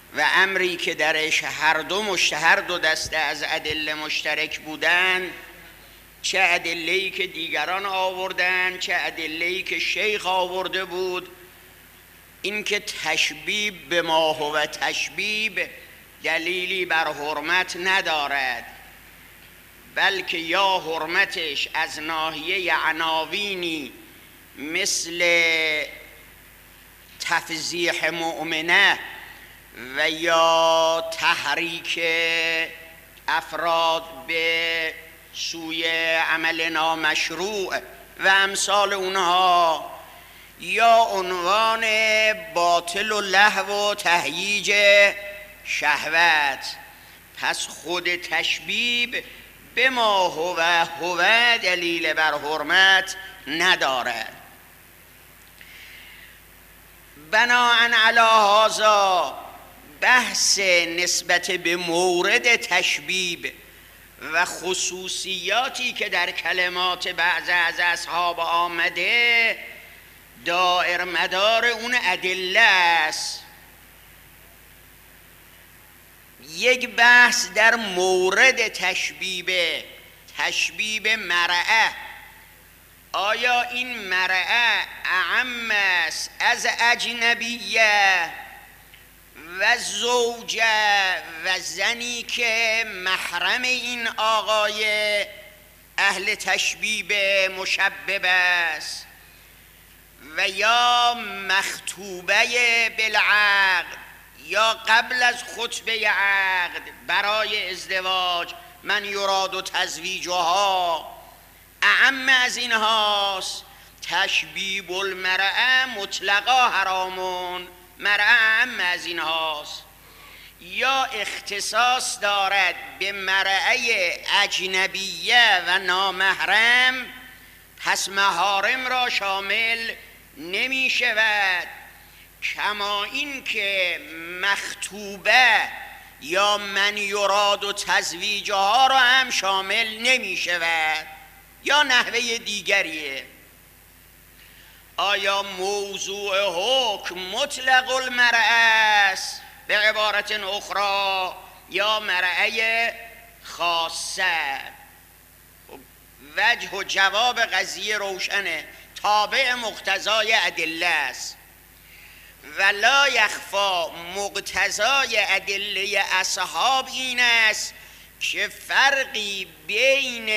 و امری که درش هر دو دسته از ادله مشترک بودن، چه ادله‌ای که دیگران آوردن، چه ادله‌ای که شیخ آورده بود، این که تشبیب به ما هو تشبیب دلیلی بر حرمت ندارد، بلکه یا حرمتش از ناحیه عناوینی مثل تفضیح مؤمنه و یا تحریک افراد به سوی عمل نامشروع و امثال اونها، یا عنوان باطل و لهو و تهییج شهوت. پس خود تشبیب به ما هو دلیل بر حرمت ندارد. بناءً علی هذا بحث نسبت به مورد تشبیب و خصوصیاتی که در کلمات بعض از اصحاب آمده دائر مدار اون ادله است. یک بحث در مورد تشبیب مرأة. آیا این مرأة اعم است از اجنبیه و زوجه و زنی که محرم این آقای اهل تشبیب مشبب است، و یا مخطوبه بالعقد یا قبل از خطبه عقد برای ازدواج، من یراد و تزویجها، اعم از این هاست. تشبیب المرأة مطلقا حرامون، مرأة اعم از این هاست. یا اختصاص دارد به مرأة اجنبیه و نامحرم، پس محارم را شامل نمی شود. کما این که مخطوبه یا من یراد و تزویجها را هم شامل نمی شود، یا نحوه دیگریه. آیا موضوع حکم مطلق المرأة است به عبارت اخرى یا مرأة خاصه؟ وجه و جواب قضیه روشنه، تابع مقتضای ادله است. ولا یخفا مقتضای ادله اصحاب این است که فرقی بین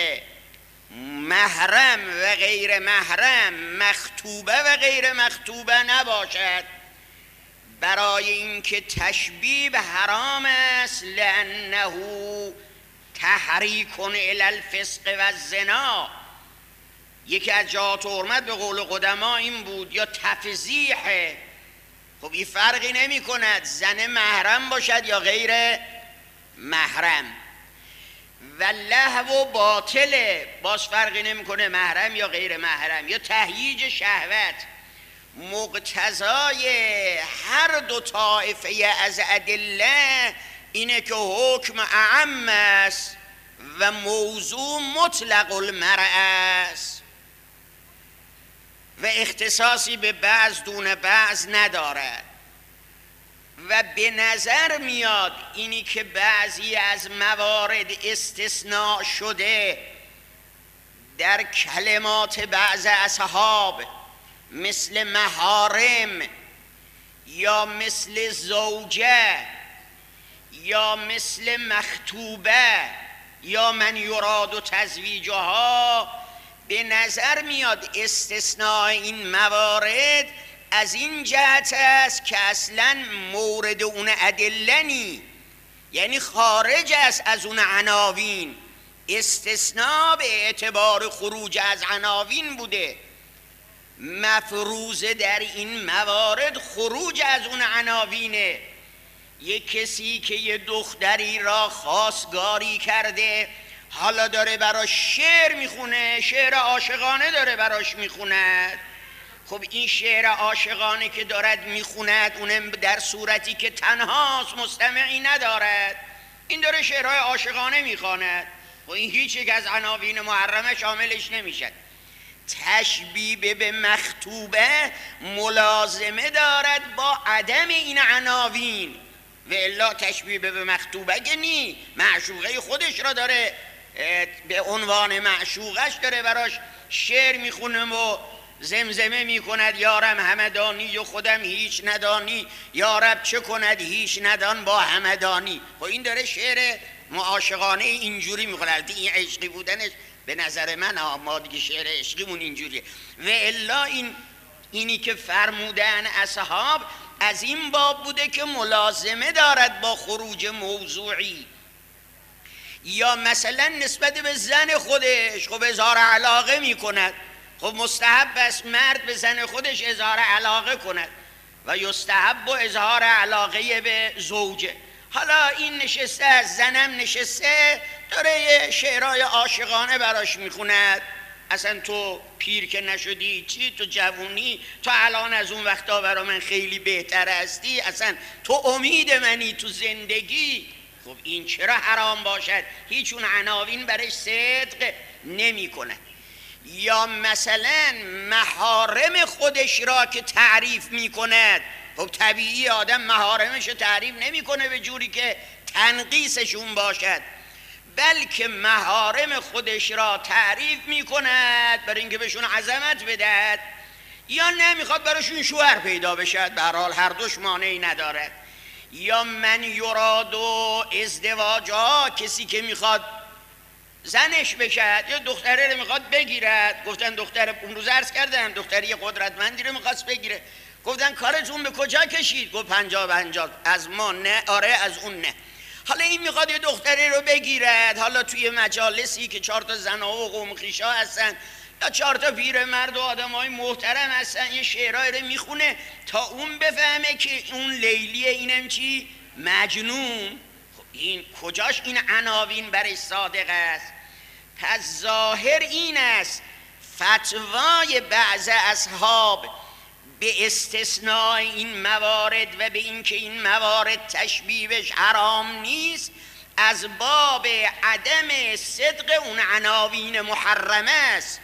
محرم و غیر محرم، مخطوبه و غیر مخطوبه نباشد، برای اینکه تشبیب حرام است، لانه تحریک الی الفسق و الزنا. یکی از جهات حرمت به قول قدما این بود، یا تفضیح. خب این فرقی نمی کند زن محرم باشد یا غیر محرم، و لهو باطله، باز فرقی نمی کنه محرم یا غیر محرم، یا تهییج شهوت. مقتضای هر دو طایفه از ادله اینه که حکم اعم است و موضوع مطلق المرأة است و اختصاصی به بعض دون بعض ندارد. و به نظر میاد اینی که بعضی از موارد استثناء شده در کلمات بعض اصحاب، مثل محارم یا مثل زوجه یا مثل مخطوبه یا من یراد و تزویجها، به نظر میاد استثناء این موارد از این جهت است که اصلا مورد اون ادله نی، یعنی خارج است از اون عناوین. استثناء به اعتبار خروج از عناوین بوده، مفروضه در این موارد خروج از اون عناوینه. یک کسی که یه دختری را خواستگاری کرده، حالا داره براش شعر میخونه، شعر عاشقانه داره براش میخوند. خب این شعر عاشقانه که دارد میخوند، اونم در صورتی که تنهاست، مستمعی ندارد، این داره شعرهای عاشقانه میخواند، خب این هیچ یک از عناوین محرمه شاملش نمیشد. تشبیه به مخطوبه ملازمه دارد با عدم این عناوین. و الا تشبیه به مخطوبه نی، معشوقه خودش را داره به عنوان معشوقش داره براش شعر میخونه و زمزمه میکند یارم همدانی و خودم هیچ ندانی، یارب چه کند هیچ ندان با همدانی. و این داره شعر معاشقانه اینجوری میخونه. البته این عشقی بودنش به نظر من، ما دیگه شعر عشقیمون اینجوریه. و الا اینی که فرمودن اصحاب از این باب بوده که ملازمه دارد با خروج موضوعی، یا مثلا نسبت به زن خودش خب اظهار علاقه میکند، خب مستحب است مرد به زن خودش اظهار علاقه کند و یستحب و اظهار علاقه به زوجه. حالا این نشسته از زنم نشسته داره یه شعرهای عاشقانه براش میخوند، اصلا تو پیر که نشدی چی، تو جوونی، تو الان از اون وقتا برا من خیلی بهتر هستی، اصلا تو امید منی تو زندگی. خب این چرا حرام باشد؟ هیچ اون عناوین برش صدق نمی کند. یا مثلا محارم خودش را که تعریف می کند، خب طبیعی آدم محارمش رو تعریف نمی کنه به جوری که تنقیصشون باشد، بلکه محارم خودش را تعریف می کند برای اینکه بهشون عظمت بدهد، یا نمیخواد براشون شوهر پیدا بشد، به هر حال هر دوش مانعی ندارد. یا من یراد و ازدواجا، کسی که میخواد زنش بشد یا دختره رو میخواد بگیرد، گفتن دختر، اون روز عرض کردم دختری قدرتمندی رو میخواست بگیره، گفتن کارتون به کجا کشید؟ گفت 50-50، از ما نه، آره از اون نه. حالا این میخواد یه دختری رو بگیرد، حالا توی مجالسی که 4 تا زن و قوم خویشا هستن یا 4 تا پیرمرد و آدمای محترم هستن، یه شعرهای رو میخونه تا اون بفهمه که اون لیلیه، اینم چی؟ مجنون. این کجاش این عناوین برش صادق است؟ پس ظاهر این است فتوای بعض اصحاب به استثناء این موارد و به اینکه این موارد تشبیهش حرام نیست، از باب عدم صدق اون عناوین محرمه است.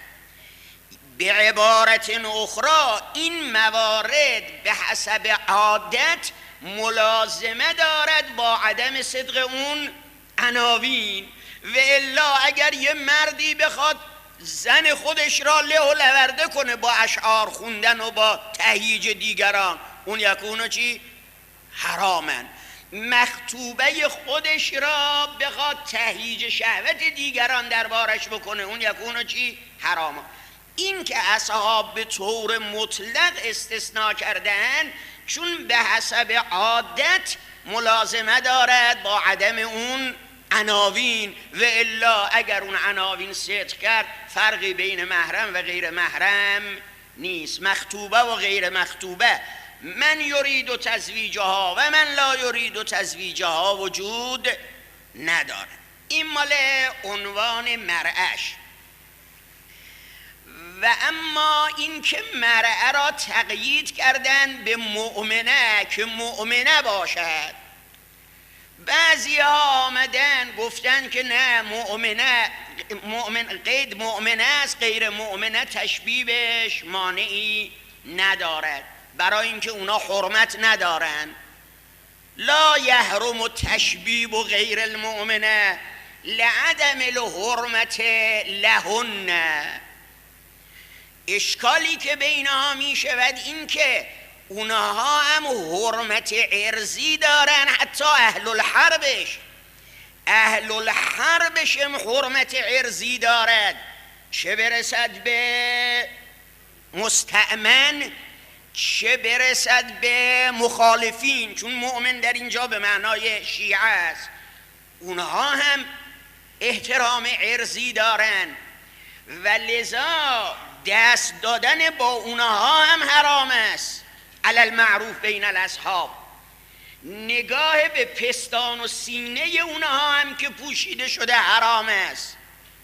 به عبارت اخرى این موارد به حسب عادت ملازمه دارد با عدم صدق اون عناوین. و الا اگر یه مردی بخواد زن خودش را له و لورده کنه با اشعار خوندن و با تهییج دیگران، اون یکونو چی؟ حرامن. مخطوبه خودش را بخواد تهییج شهوت دیگران دربارش بکنه، اون یکونو چی؟ حرام. این که اصحاب به طور مطلق استثناء کردن چون به حسب عادت ملازمه دارد با عدم اون عناوین. و الا اگر اون عناوین صدق کرد فرقی بین محرم و غیر محرم نیست، مخطوبه و غیر مخطوبه، من یرید و تزویجها و من لا یرید و تزویجها وجود نداره. این مال عنوان مرعش. و اما این که مرعه را تقیید کردن به مؤمنه که مؤمنه باشد، بعضی ها آمدن گفتن که نه، مؤمن قید مؤمنه است، غیر مؤمنه تشبیهش مانعی ندارد، برای اینکه اونا حرمت ندارن. لا یحرم التشبیه غیر المؤمنه لعدم الحرمت لهن. اشکالی که بینها می شود این که اونها هم حرمت ارزی دارن، حتی اهل الحربش هم حرمت ارزی دارد، چه برسد به مستأمن چه برسد به مخالفین، چون مؤمن در اینجا به معنای شیعه است، اونها هم احترام ارزی دارن و لذا دست دادن با اونها هم حرام است. علی المعروف بین الاصحاب، نگاه به پستان و سینه اونها هم که پوشیده شده حرام است.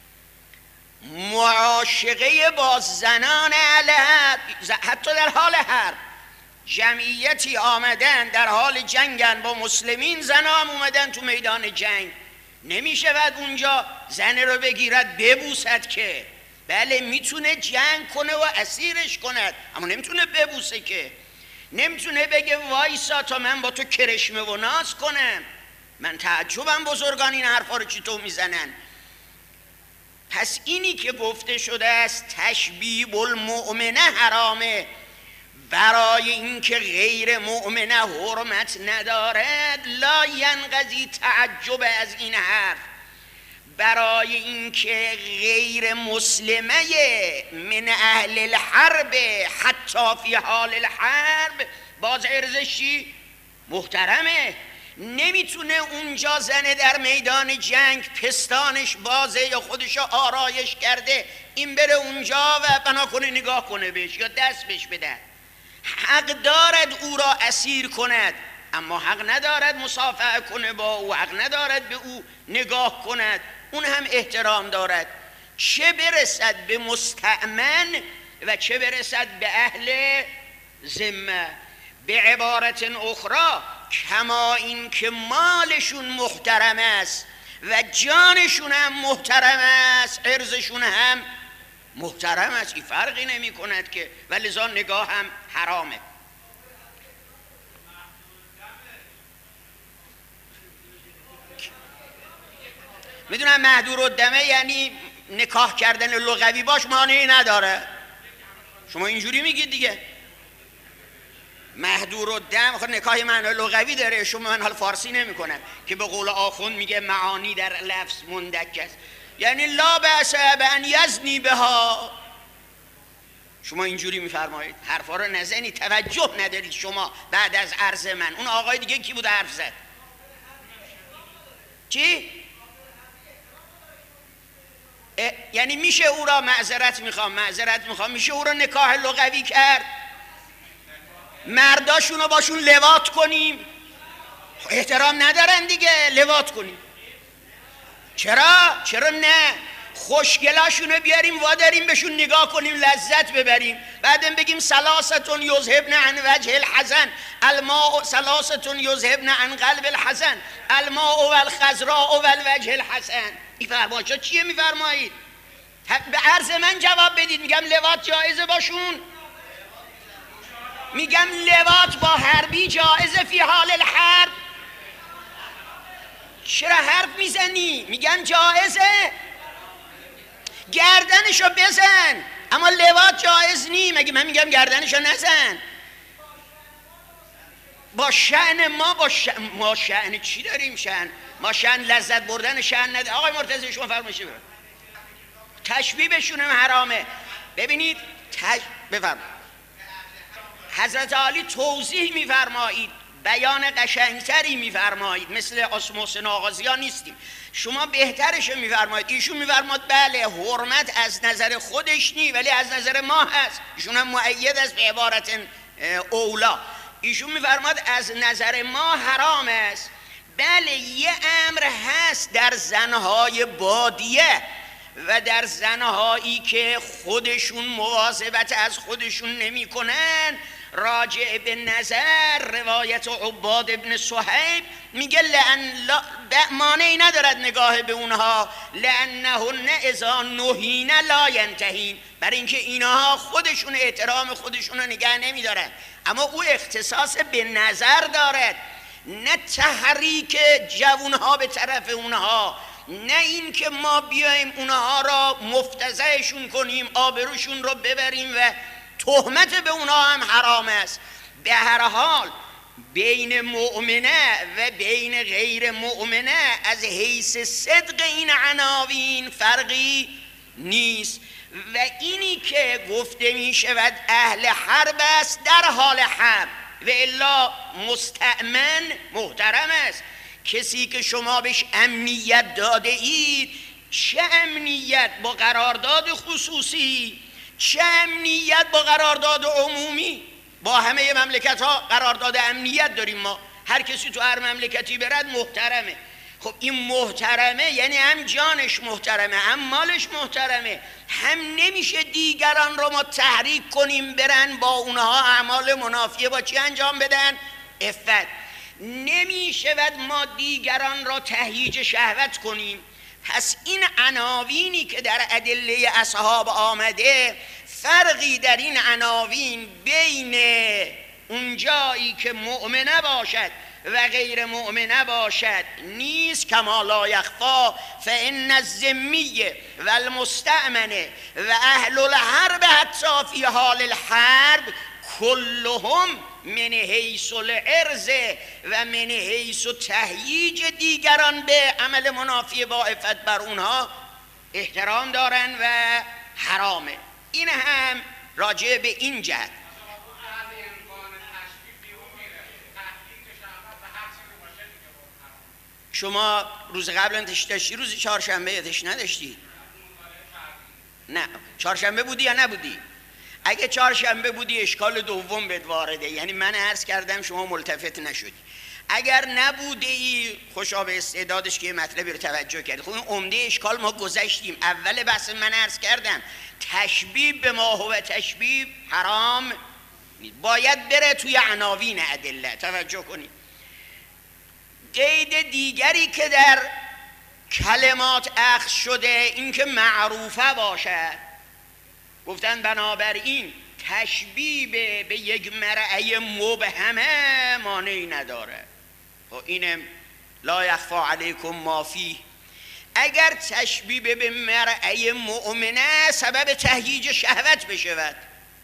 معاشقه با زنان علیه، حتی در حال حرب جمعیتی آمدن در حال جنگن با مسلمین، زنها هم اومدن تو میدان جنگ، نمی شود اونجا زن رو بگیرد ببوسد که، بله میتونه جنگ کنه و اسیرش کند اما نمیتونه ببوسه که. نمیتونه بگه وایسا تا من با تو کرشمه و ناز کنم. من تعجبم بزرگان این حرفا رو چطور میزنن. پس اینی که گفته شده است تشبیب المؤمنه حرامه، برای اینکه غیر مؤمنه حرمت ندارد، لا ینقضی تعجب از این حرف. برای اینکه غیر مسلمه من اهل الحرب حتی فی حال الحرب، باز ارزشی محترمه، نمیتونه اونجا زنه در میدان جنگ پستانش بازه یا خودشو آرایش کرده این بره اونجا و بنا کنه نگاه کنه بهش یا دست بهش بده. حق دارد او را اسیر کند، اما حق ندارد مصافحه کنه با او، حق ندارد به او نگاه کند، اون هم احترام دارد. چه برسد به مستأمن و چه برسد به اهل ذمه. به عبارت اخرى، کما این که مالشون محترم است و جانشون هم محترم است، عرضشون هم محترم است، این فرقی نمی کند که، ولذا نگاه هم حرامه. میدونم محدورالدمه یعنی نکاح کردن لغوی باش مانعی نداره، شما اینجوری میگید دیگه. محدورالدم خب نکاح معنی لغوی داره، شما من حال فارسی نمی کنم که به قول آخوند میگه معانی در لفظ مندک است، یعنی لا بأس بأن یزنی بها. شما اینجوری میفرمایید، حرفا رو نزنید، توجه ندارید شما. بعد از عرض من اون آقای دیگه کی بود حرف زد؟ چی؟ یعنی میشه او را معذرت میخوام میشه او را نکاح لغوی کرد؟ مرداشون رو باشون لواط کنیم؟ احترام ندارن دیگه، لواط کنیم. چرا نه؟ خوشگلاشون رو بیاریم واداریم بهشون نگاه کنیم لذت ببریم، بعدم بگیم ثلاثتون یذهبن عن وجه الحزن الماء، ثلاثتون یذهبن عن قلب الحزن الماء والخضراء والوجه الحسن. این فرمایشات چیه میفرمایید؟ به عرض من جواب بدید. میگم لواط جایزه باشون؟ میگم لواط با حربی جایزه فی حال الحرب؟ چرا حرف میزنی؟ میگم جایزه، گردنشو بزن، اما لواط جایز نی. مگه من میگم گردنشو نزن؟ با شأن ما شأن چی داریم؟ ما شأن لذت بردن شأن نداریم. آقای مرتضی شما فرمایید تشبیهشون هم حرامه. ببینید بفرمایید حضرت علی توضیح میفرمایید، بیان قشنگتری میفرمایید، مثل محسن آغازیان نیستیم. شما بهترش میفرمایید. ایشون میفرماید بله حرمت از نظر خودش نی ولی از نظر ما هست. ایشون هم مؤید است به عبارت اولا. ایشون میفرماید از نظر ما حرام است. بله یه امر هست در زنهای بادیه و در زنهایی که خودشون مواظبت از خودشون نمی کنن، راجع به نظر روایت عباد ابن صهیب میگه مانعی ندارد نگاه به اونها، لانهن اذا نهین لا ینتهین، برای اینکه اینها خودشون احترام خودشون رو نگه نمیدارن. اما او اختصاص به نظر دارد، نه تحریک جوانها به طرف اونها، نه این که ما بیایم اونها را مفتضحشون کنیم، آبروشون رو ببریم و تهمت به اونها هم حرام است. به هر حال بین مؤمنه و بین غیر مؤمنه از حیث صدق این عناوین فرقی نیست و اینی که گفته می شود اهل حرب است در حال حرب و الا مستأمن محترم است. کسی که شما بهش امنیت داده اید، چه امنیت با قرارداد خصوصی، چه امنیت با قرارداد عمومی. با همه مملکت ها قرارداد امنیت داریم ما، هر کسی تو هر مملکتی برد محترمه. خب این محترمه یعنی هم جانش محترمه هم مالش محترمه، هم نمیشه دیگران رو ما تحریک کنیم برن با اونها اعمال منافیه با چی انجام بدن؟ عفت. نمیشه ما دیگران را تهییج شهوت کنیم. پس این عناوینی که در ادله اصحاب آمده، فرقی در این عناوین بین اون جایی که مؤمنه باشد و غیر مؤمنه باشد نیست. کما لا یخفا فان الذمی و المستأمنه و اهل الحرب حتی فی حال الحرب کلهم من حیث العرض و من حیث تهییج دیگران به عمل منافی با عفت بر اونها احترام دارن و حرامه. این هم راجع به این جهت. شما روز قبل انتش داشتی، روز چهارشنبه انتش نداشتی؟ نه چهارشنبه بودی یا نبودی؟ اگه چهارشنبه بودی اشکال دوم بهت وارده، یعنی من عرض کردم شما ملتفت نشدی. اگر نبودی خوشا به استعدادش که یه مطلبی رو توجه کردی. خب عمده اشکال ما گذشتیم. اول بحث من عرض کردم تشبیه به ما هو تشبیه حرام باید بره توی عناوین ادله. توجه کنید. قید دیگری که در کلمات اخذ شده این که معروفه باشد. گفتن بنابراین تشبیه به یک مرعی مبهمه مانعی نداره. و اینم لا یخفا علیکم ما فیه. اگر تشبیه به مرعی مؤمنه سبب تهییج شهوت بشود،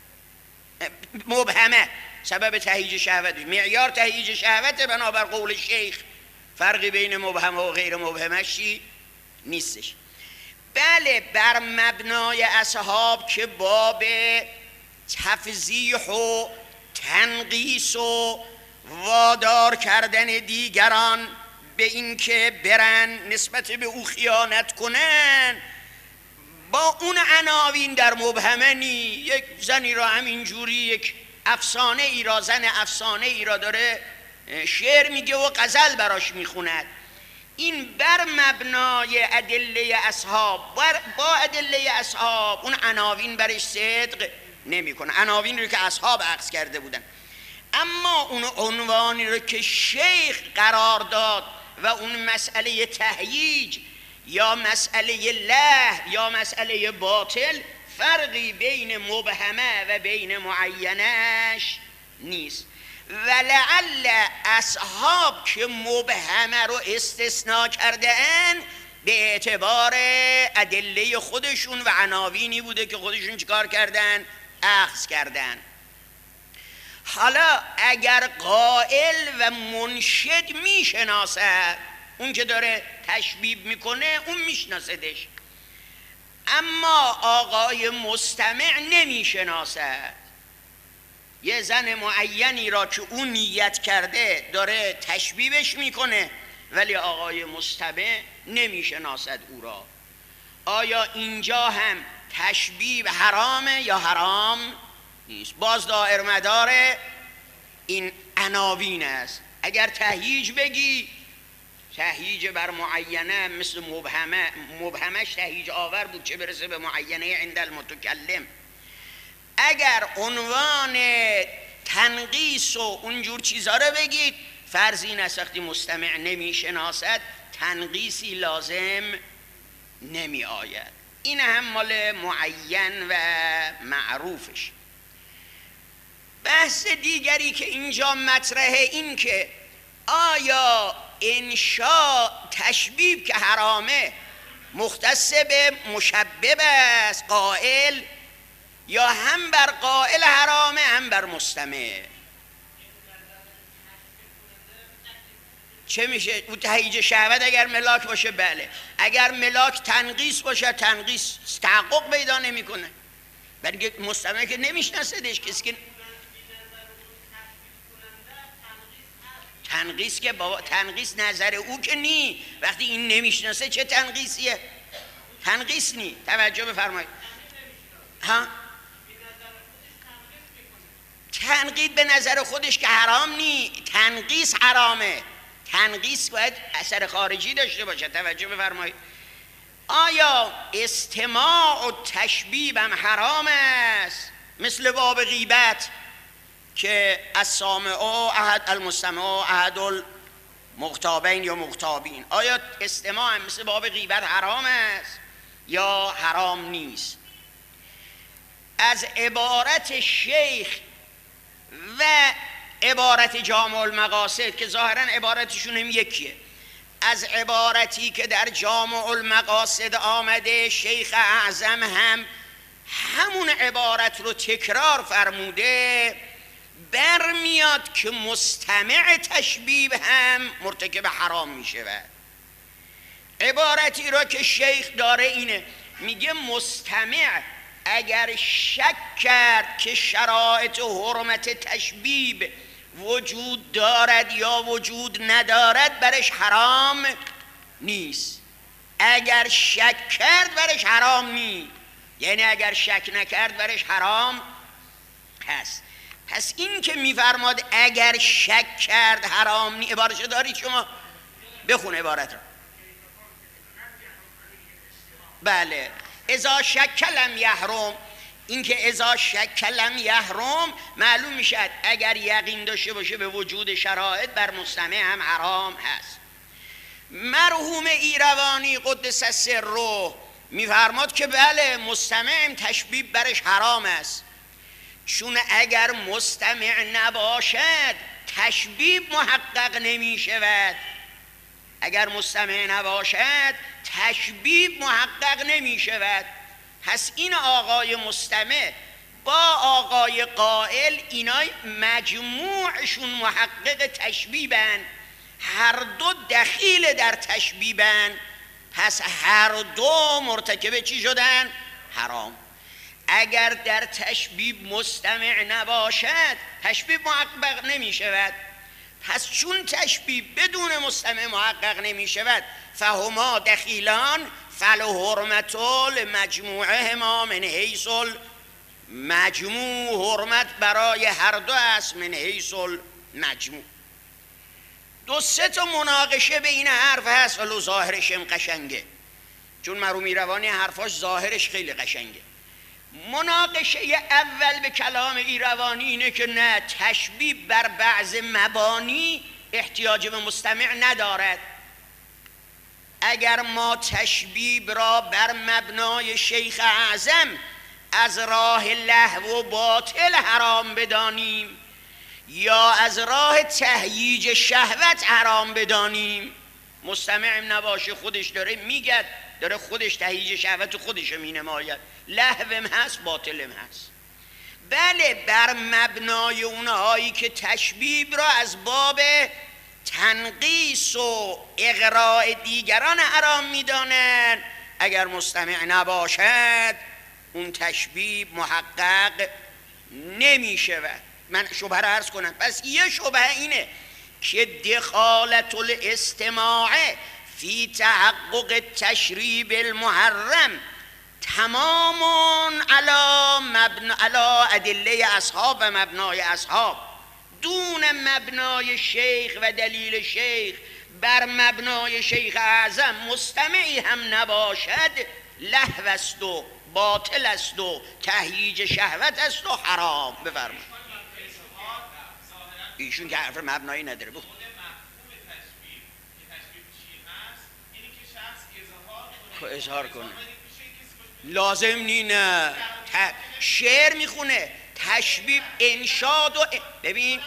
مبهمه سبب تهییج شهوت بشود، معیار تهییج شهوت بنابر قول شیخ، فرقی بین مبهمه و غیر مبهمش نیستش. بله بر مبنای اصحاب که باب تفضیح و تنقیص و وادار کردن دیگران به این که برن نسبت به او خیانت کنن با اون عناوین در مبهمه نی. یک زنی را همینجوری یک افسانه ای را، زن افسانه ای را داره شعر میگه و غزل براش میخوند. این بر مبنای ادله اصحاب، با ادله اصحاب اون عناوین برش صدق نمیکنه، عناوین رو که اصحاب اخذ کرده بودن. اما اون عنوانی رو که شیخ قرار داد و اون مسئله تهییج یا مسئله له یا مسئله باطل، فرقی بین مبهمه و بین معینش نیست. ولعل اصحاب که مبهمه رو استثناء کردن به اعتبار ادله خودشون و عناوینی بوده که خودشون چیکار کردن؟ اخذ کردن. حالا اگر قائل و منشد میشناسد، اون که داره تشبیه میکنه اون میشناسدش، اما آقای مستمع نمیشناسد. یه زن معینی را که اون نیت کرده داره تشبیهش میکنه ولی آقای مستمع نمیشناسد او را. آیا اینجا هم تشبیه حرامه یا حرام نیست؟ باز دائر مدار این عناوین است. اگر تهییج بگی، تهییج بر معینه مثل مبهمش تهییج آور بود، چه برسه به معینه عند المتکلم. اگر عنوان تنقیص و اونجور چیزا رو بگید، فرض این است وقتی مستمع نمیشناسد تنقیصی لازم نمی آید. این هم مال معین و معروفش. بحث دیگری که اینجا مطرحه این که آیا انشاء تشبیه که حرامه مختص به مشبب است قائل، یا هم بر قائل حرامه هم بر مستمع؟ چه میشه؟ او تهییج شهوت اگر ملاک باشه بله، اگر ملاک تنقیص باشه تنقیص تحقق پیدا نمیکنه، بلکه مستمع که نمیشناسدش کسی که تنقیص که بابا تنقیص نظر او که نی، وقتی این نمیشناسه چه تنقیصیه؟ تنقیص نی. توجه بفرمایید. ها؟ تنقیص به نظر خودش که حرام نی، تنقیص حرامه. تنقیص باید اثر خارجی داشته باشه. توجه بفرمایید. آیا استماع و تشبیه هم حرام است مثل باب غیبت که السامع احد المستمع احد المغتابین یا مغتابین؟ آیا استماع هم مثل باب غیبت حرام است یا حرام نیست؟ از عبارت شیخ و عبارت جامع المقاصد که ظاهرا عبارتشون هم یکیه، از عبارتی که در جامع المقاصد آمده شیخ اعظم هم همون عبارت رو تکرار فرموده، برمیاد که مستمع تشبیه هم مرتکب حرام می شود. عبارتی را که شیخ داره اینه، میگه مستمع اگر شک کرد که شرایط و حرمت تشبیه وجود دارد یا وجود ندارد برش حرام نیست. اگر شک کرد برش حرام نیست، یعنی اگر شک نکرد برش حرام هست. پس این که میفرماد اگر شک کرد حرام نیست، عبارتش دارید شما؟ بخون عبارت را. بله، اذا شک لم یحرم، این که اذا شک لم یحرم معلوم میشد اگر یقین داشته باشه به وجود شرایط بر مستمع هم حرام هست. مرحوم ایروانی قدس سره میفرماد که بله مستمع تشبیه برش حرام است، چون اگر مستمع نباشد تشبیه محقق نمی شود. اگر مستمع نباشد تشبیه محقق نمی شود. پس این آقای مستمع با آقای قائل اینای مجموعشون محقق تشبیهن، هر دو دخیل در تشبیهن، پس هر دو مرتکب چی شدن؟ حرام. اگر در تشبیه مستمع نباشد تشبیه محقق نمی شود، پس چون تشبیه بدون مستمع محقق نمی شود فهما دخیلان فالحرمت المجموعهما من حیث المجموع، حرمت برای هر دو است من حیث المجموع. دو سه تا مناقشه به این حرف هست، ولو ظاهرش هم قشنگه، چون مرحوم ایروانی حرفاش ظاهرش خیلی قشنگه. مناقشه اول به کلام ایروانی اینه که نه، تشبیه بر بعض مبانی احتیاج به مستمع ندارد. اگر ما تشبیه را بر مبنای شیخ اعظم از راه لهو و باطل حرام بدانیم یا از راه تهییج شهوت حرام بدانیم، مستمع نباشه خودش داره میگه، داره خودش تهییج شهوت خودش می نماید، لهوم هست باطلم هست. بله، بر مبنای اونهایی که تشبیه را از باب تنقیص و اغراء دیگران حرام میدانند، اگر مستمع نباشد اون تشبیه محقق نمی شود. من شبهه را عرض کنم. پس یه شبهه اینه که دخالت الاستماع فی تحقق تشریب المحرم تمام علی ادله اصحاب و مبنای اصحاب، دون مبنای شیخ و دلیل شیخ. بر مبنای شیخ اعظم مستمعی هم نباشد لهو است و باطل است و تهییج شهوت است و حرام. بفرمایید. ایشون که حرف مبنایی نداره. اظهار کنه لازم نی، نه شعر میخونه، تشبیه انشاد و ببین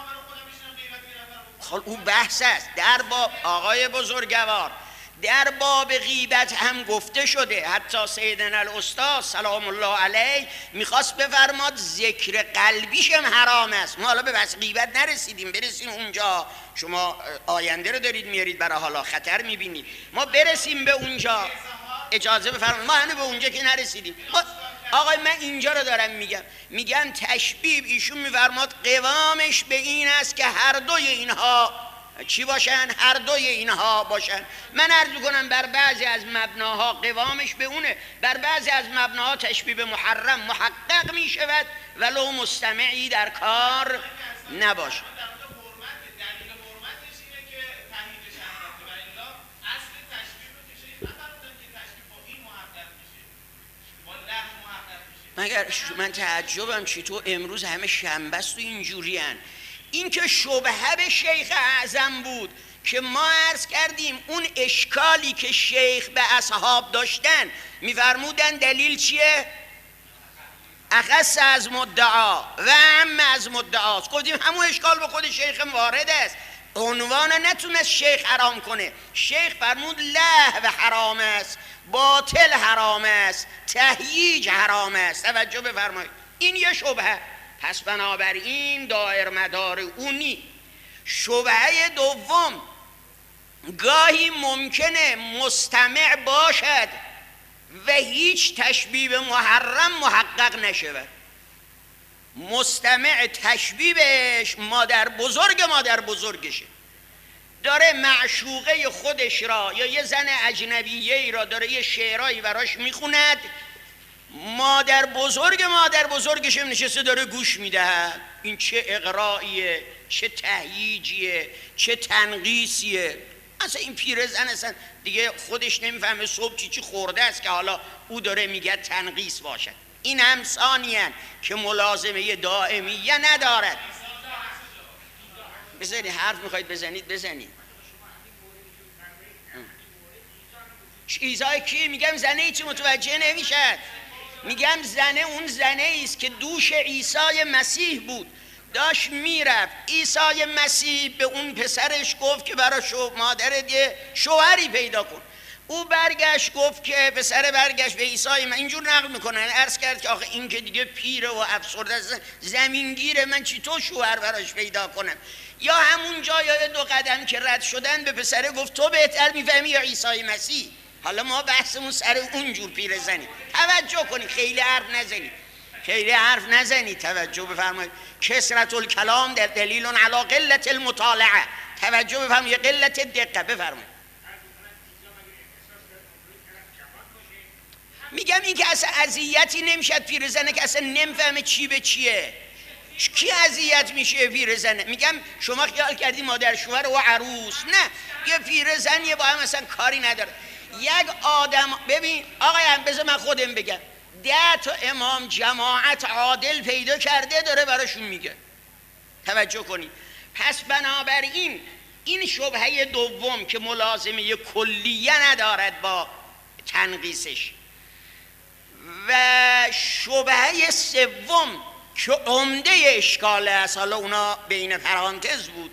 خب اون بحث است. در باب آقای بزرگوار در باب غیبت هم گفته شده، حتی سیدنا الاستاد سلام الله علیه میخواست بفرماد ذکر قلبیش هم حرام است. ما حالا به بحث غیبت نرسیدیم، برسیم اونجا. شما آینده رو دارید میارید برای حالا خطر میبینید، ما برسیم به اونجا. اجازه بفرمایید، ما هنوز به اونجا که نرسیدیم. آقای من اینجا رو دارم میگم تشبیه ایشون میفرماد قوامش به این است که هر دوی اینها چی باشن؟ هر دوی اینها باشن. من عرض کنم بر بعضی از مبناها قوامش به اونه، بر بعضی از مبناها تشبیه به محرم محقق میشود ولو مستمعی در کار نباشه. مگر من تعجبم چطور امروز همه شنبه است و اینجوری هن. این که شبهه به شیخ اعظم بود که ما عرض کردیم اون اشکالی که شیخ به اصحاب داشتن میفرمودن دلیل چیه؟ اخص از مدعا و عم از مدعاست. گفتیم همون اشکال به خود شیخ وارد است. عنوان نتونست شیخ حرام کنه. شیخ فرمود لهو حرام است، باطل حرام است، تهییج حرام است. توجه بفرمایید، این یه شبهه. پس بنابراین دایر مدار اونی. شبهه دوم، گاهی ممکنه مستمع باشد و هیچ تشبیه محرم محقق نشود. مستمع تشبیهش مادر بزرگشه، داره معشوقه خودش را یا یه زن اجنبیه را داره یه شعرهایی براش میخوند، مادر بزرگش نشسته داره گوش میده. این چه اغرائیه، چه تهییجیه، چه تنقیصیه. اصلا این پیرزن اصلا دیگه خودش نمیفهمه صبح چی خورده است که حالا او داره میگه تنقیص باشد. این هم ثانیاً که ملازمه دائمیه ندارد. بذارید حرف میخواید بزنید. چیزای کی؟ میگم زنه ای چی متوجه نمیشد. میگم زنه اون زنه ایست که دوش عیسی مسیح بود، داشت میرفت. عیسی مسیح به اون پسرش گفت که برای مادرت یه شوهری پیدا کن. او برگشت گفت که پسر برگشت به عیسی، من اینجور نقل میکنن، عرض کرد که آخه این که دیگه پیره و افسرده است، زمینگیره، من چطور شوهر براش پیدا کنم؟ یا همون جا یا 2 قدم که رد شدن به پسره گفت تو بهتر میفهمی یا عیسی مسیح؟ حالا ما بحثمون سر اونجور پیرزنی. توجه کنید، خیلی حرف نزنید. توجه بفرمایید. کثرت الکلام در دلیل علی قلت المطالعه. توجه بفرمایید، قلت دقت. بفرمایید. میگم این که اصلا اذیتی نمیشد پیرزنه که اصلا نمیفهمه چی به چیه. کی اذیت میشه پیرزنه؟ میگم شما خیال کردی مادر شوهر و عروس؟ نه، یه پیرزنیه با هم اصلا کاری نداره. یک آدم، ببین آقای هم بذار من خودم بگم، 10 تا امام جماعت عادل پیدا کرده داره براشون میگه. توجه کنید. پس بنابراین این شبهه دوم که ملازمه کلیه ندارد با تنقیصش، و شبهه سوم که عمده اشکال است، حالا اونا بین پرانتز بود.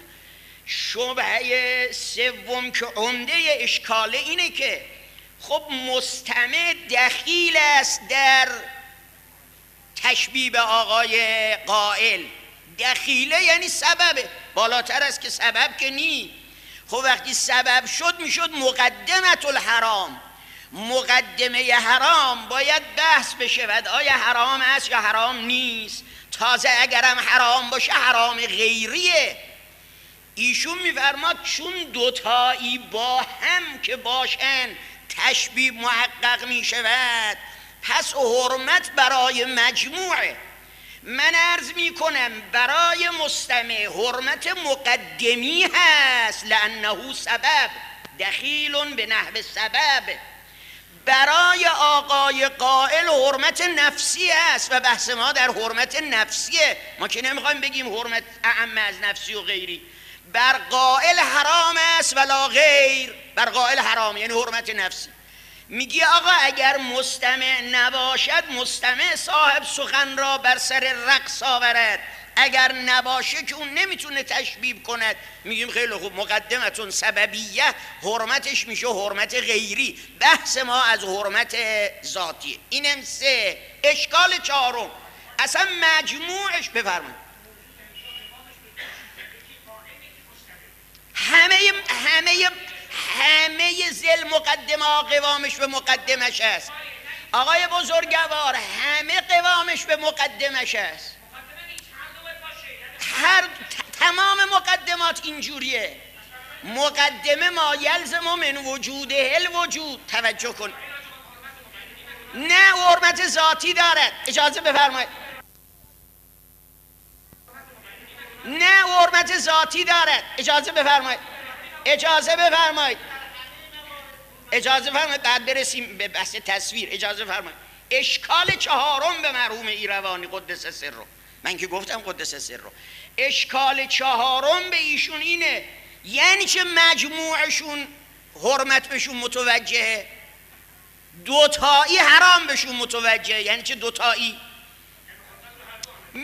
شبهه سوم که عمده اشکال اینه که خب مستمع دخیل است در تشبیه آقای قائل. دخیله یعنی سببه، بالاتر است که سبب که نی. خب وقتی سبب شد میشد مقدمت الحرام. مقدمه حرام باید بحث بشود آیا حرام است یا حرام نیست. تازه اگرم حرام باشه حرام غیریه. ایشون میفرماد چون دوتایی با هم که باشن تشبیه محقق میشود، پس حرمت برای مجموعه. من عرض میکنم برای مستمع حرمت مقدمی هست، لانه سبب دخیل به نحو سبب. برای آقای قائل حرمت نفسی است و بحث ما در حرمت نفسیه. ما که نمیخوایم بگیم حرمت اعم از نفسی و غیری. بر قائل حرام است ولا غیر. بر قائل حرام یعنی حرمت نفسی. میگی آقا اگر مستمع نباشد، مستمع صاحب سخن را بر سر رقص آورد، اگر نباشه که اون نمیتونه تشبیه کند، میگیم خیلی خوب مقدمتون سببیه، حرمتش میشه حرمت غیری. بحث ما از حرمت ذاتیه. اینم 3. اشکال 4 اصلا مجموعش. بفرمایید. همه زل مقدمه قوامش به مقدمش است. آقای بزرگوار، همه قوامش به مقدمش است. تمام مقدمات اینجوریه. مقدمه ما یلزم من وجوده الوجود. توجه کن. نه حرمت ذاتی دارد. اجازه بفرمایید. نه حرمت ذاتی دارد. اجازه بفرمایید. بعد برسیم به بحث تصویر. اجازه فرمایید. اشکال 4 به مرحوم ایروانی قدس سره، من که گفتم قدس سره، اشکال 4 به ایشون اینه، یعنی چه مجموعشون حرمت بهشون متوجهه، دوتایی حرام بهشون متوجهه. یعنی چه دوتایی؟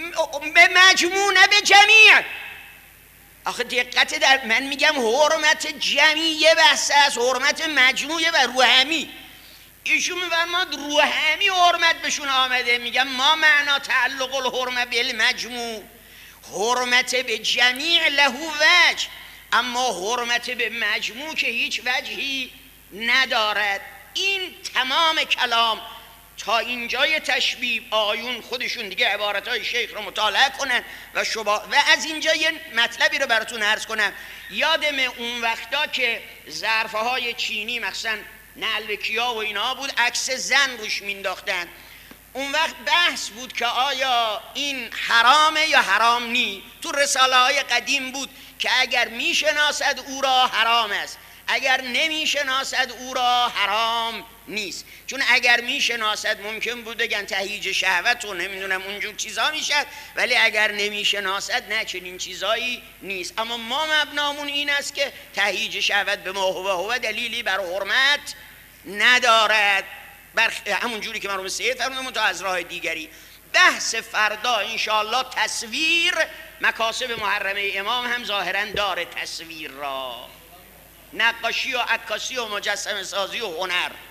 به مجموع نه به جمیع. آخه دقت در من میگم حرمت جمیع بحث است، حرمت مجموعه و روحمی. ایشون میفرماد روحمی حرمت بهشون آمده. میگم ما معنا تعلق الحرمه بالمجموع، حرمت به جمیع له وجه، اما حرمت به مجموع که هیچ وجهی ندارد. این تمام کلام تا اینجای تشبیه. آیون خودشون دیگه عبارتهای شیخ رو مطالعه کنن و از اینجا یه مطلبی رو براتون عرض کنم. یادم اون وقتا که ظرفهای چینی مثلا نعلبکیا و اینا بود، عکس زن روش مینداختن. اون وقت بحث بود که آیا این حرامه یا حرام نی. تو رساله های قدیم بود که اگر میشناسد او را حرام است، اگر نمیشناسد او را حرام نیست. چون اگر میشناسد ممکن بود بگن تهییج شهوت و نمیدونم اونجور چیزا میشد، ولی اگر نمیشناسد نه چنین چیزایی نیست. اما ما مبنامون این است که تهییج شهوت به ما هو دلیلی بر حرمت ندارد، همون جوری که مرحوم سید فرمودن تا از راه دیگری. بحث فردا انشاءالله تصویر، مکاسب محرمه امام هم ظاهرا داره تصویر را، نقاشی و عکاسی و مجسمه سازی و هنر.